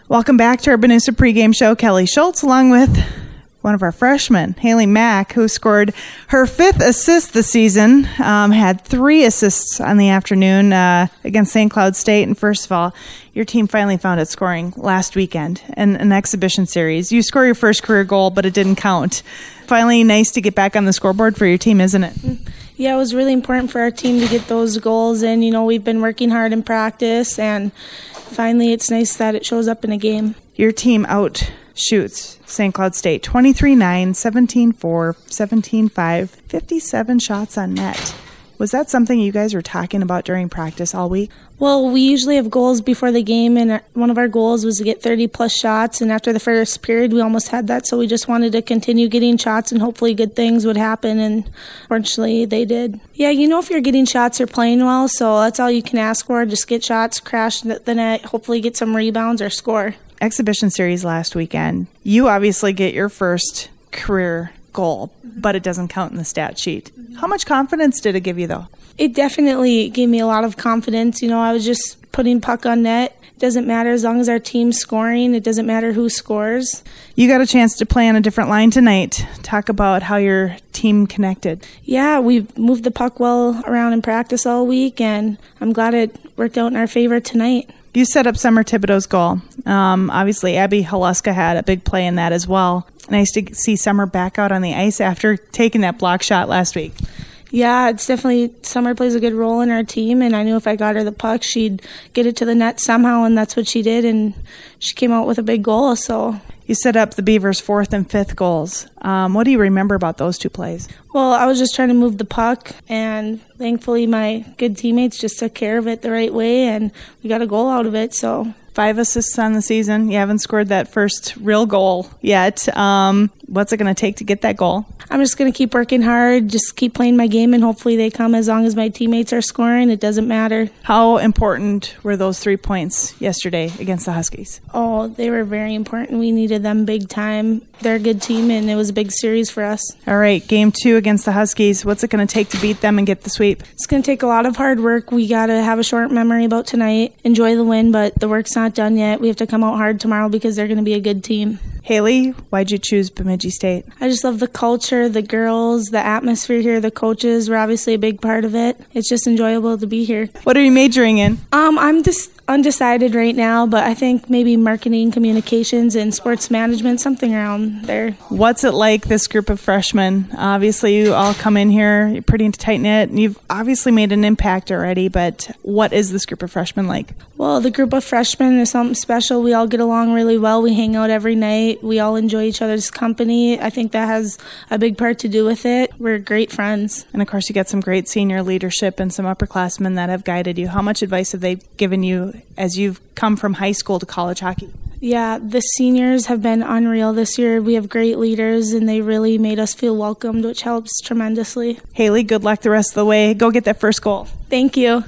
Welcome back to our Booster pregame show. Kelly Schultz along with one of our freshmen, Haley Mack, who scored her 5th assist this season, had 3 assists on the afternoon against St. Cloud State. And first of all, your team finally found it scoring last weekend in an exhibition series. You scored your first career goal, but it didn't count. Finally, nice to get back on the scoreboard for your team, isn't it? Yeah, it was really important for our team to get those goals in. You know, we've been working hard in practice, and finally it's nice that it shows up in a game. Your team outshoots St. Cloud State 23-9, 17-4, 17-5, 57 shots on net. Was that something you guys were talking about during practice all week? Well, we usually have goals before the game, and one of our goals was to get 30-plus shots, and after the first period, we almost had that, so we just wanted to continue getting shots, and hopefully good things would happen, and fortunately, they did. Yeah, you know if you're getting shots, you're playing well, so that's all you can ask for. Just get shots, crash the net, hopefully get some rebounds or score. Exhibition series last weekend. You obviously get your first career goal, but it doesn't count in the stat sheet. How much confidence did it give you, though? It definitely gave me a lot of confidence. You know, I was just putting puck on net. It doesn't matter as long as our team's scoring. It doesn't matter who scores. You got a chance to play on a different line tonight. Talk about how your team connected. Yeah, we moved the puck well around in practice all week, and I'm glad it worked out in our favor tonight. You set up Summer Thibodeau's goal. Obviously, Abby Haluska had a big play in that as well. Nice to see Summer back out on the ice after taking that block shot last week. Yeah, it's definitely, Summer plays a good role in our team, and I knew if I got her the puck, she'd get it to the net somehow, and that's what she did, and she came out with a big goal, so. You set up the Beavers' 4th and 5th goals. What do you remember about those 2 plays? Well, I was just trying to move the puck, and thankfully my good teammates just took care of it the right way, and we got a goal out of it, so. 5 assists on the season. You haven't scored that first real goal yet. What's it going to take to get that goal? I'm just going to keep working hard, just keep playing my game, and hopefully they come as long as my teammates are scoring. It doesn't matter. How important were those 3 points yesterday against the Huskies? Oh, they were very important. We needed them big time. They're a good team, and it was a big series for us. All right, game 2 against the Huskies. What's it going to take to beat them and get the sweep? It's going to take a lot of hard work. We got to have a short memory about tonight, enjoy the win, but the work's not done yet. We have to come out hard tomorrow because they're going to be a good team. Haley, why'd you choose Bemidji State? I just love the culture, the girls, the atmosphere here, the coaches were obviously a big part of it. It's just enjoyable to be here. What are you majoring in? I'm just undecided right now, but I think maybe marketing, communications, and sports management, something around there. What's it like, this group of freshmen? Obviously, you all come in here, you're pretty tight-knit, and you've obviously made an impact already, but what is this group of freshmen like? Well, the group of freshmen is something special. We all get along really well. We hang out every night. We all enjoy each other's company. I think that has a big part to do with it. We're great friends. And, of course, you got some great senior leadership and some upperclassmen that have guided you. How much advice have they given you as you've come from high school to college hockey? Yeah, the seniors have been unreal this year. We have great leaders, and they really made us feel welcomed, which helps tremendously. Haley, good luck the rest of the way. Go get that first goal. Thank you.